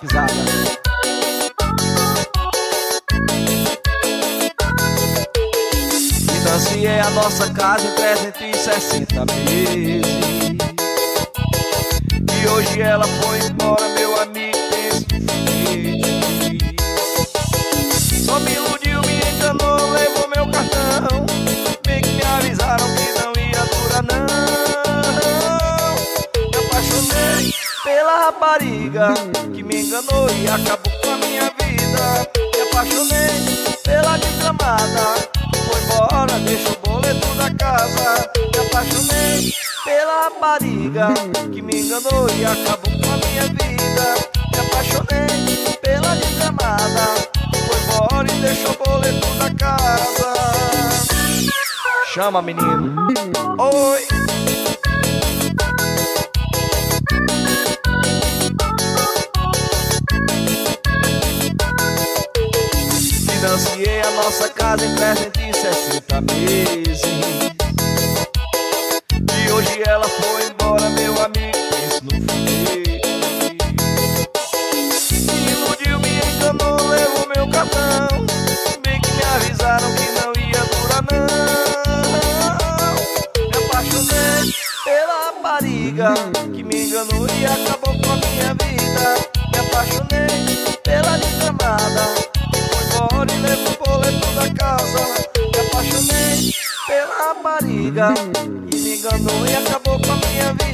pisada. Financiei a nossa casa em 360 meses. E hoje ela foi embora, meu amigo, pensa no foguete. Só me iludiu, me enganou, levou meu cartão. Bem que me avisaram que não ia durar não. Me apaixonei pela rapariga que me enganou e acabou com a minha vida. Me apaixonei pela desgramada que foi embora, deixou o boleto da casa. Me apaixonei pela rapariga que me enganou e acabou com a minha vida. Me apaixonei pela desgramada que foi embora e deixou o boleto da casa. Chama, menino. Oi. Financiei a nossa casa em 360 meses. E hoje ela foi embora, meu amigo, pensa no foguete. Me iludiu, me enganou, levou meu cartão. Bem que me avisaram que não ia durar não. Me apaixonei pela rapariga que me enganou e acabou com a minha vida. Me apaixonei pela desgramada que foi embora e levou o boleto da casa. Me apaixonei pela rapariga que me enganou e acabou com a minha vida.